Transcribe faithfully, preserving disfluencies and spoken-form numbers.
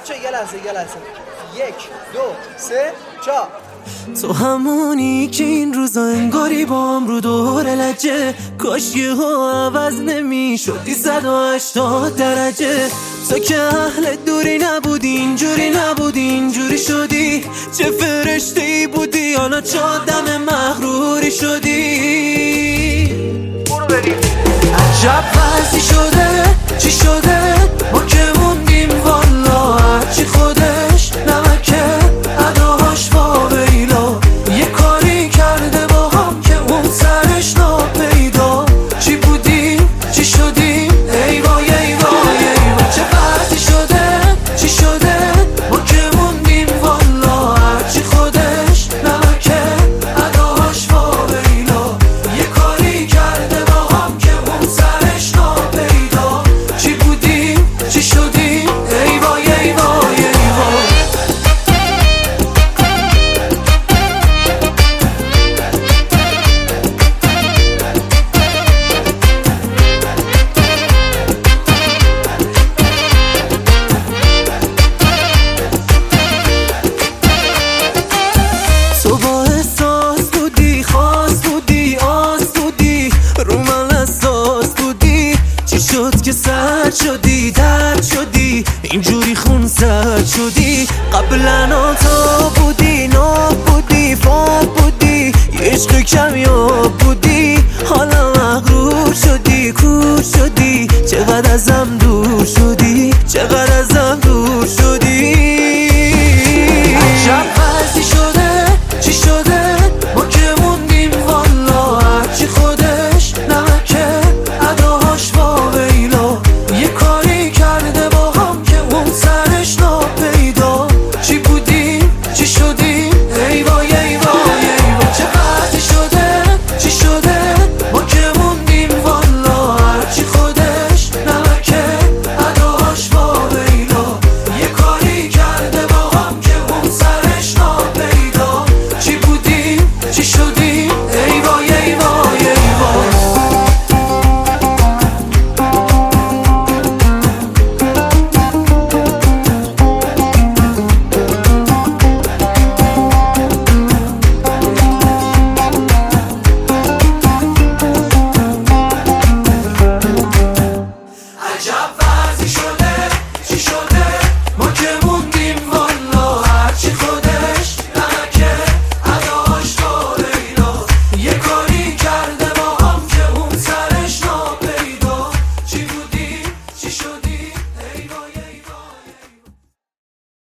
بچه یه لحظه یه لحظه یک دو سه چهار. تو همونی که این روزا انگاری با هم رو دور لجه، کاش یه ها عوض نمی شدی صد و هشتاد درجه. تو که اهل دوری نبودی، اینجوری نبودی اینجوری شدی، چه فرشته ای بودی حالا چه آدم مغروری شدی. برو بریم. عجب وضعی شده چی شده ما که موندیم والا، هرچی خودش نمکه اداهاش واویلا. یه کاری کرده با هم که اون سرش ناپیدا. چی بودیم چی شدیم ای وای ای وای ای وای. چه وضعی شده چی شده ما که موندیم والا، هرچی خودش نمکه اداهاش واویلا. یه کاری کرده با هم که اون سرش ناپیدا. چی بودیم چی شدیم ای وای ای وای ای وای. تو با احساس بودی، خاص بودی، آس بودی، رو من اساس بودی. چی شد که سرد شدی، درد شدی، اینجوری خون سرد شدی. قبلا تا بودی، ناب بودی، فاب بودی، یه عشق کمیاب بودی. حالا مغرور شدی، کور شدی، چقدر ازم دور شدی، چقدر ازم دور شدی. عجب وضعی شده چی شده ما که موندیم والا، هرچی خودش نمکه اداهاش واویلا. یه کاری کرده با هم که اون سرش ناپیدا. چی بودیم چی شدیم ای وای ای وای ای وای. چه وضعی شده چی شده ما که موندیم والا، هرچی خودش نمکه اداهاش واویلا. یه کاری کرده با هم که اون سرش ناپیدا. چی بودیم چی شدیم ای وای ای وای ای وای. عجب وضعی شده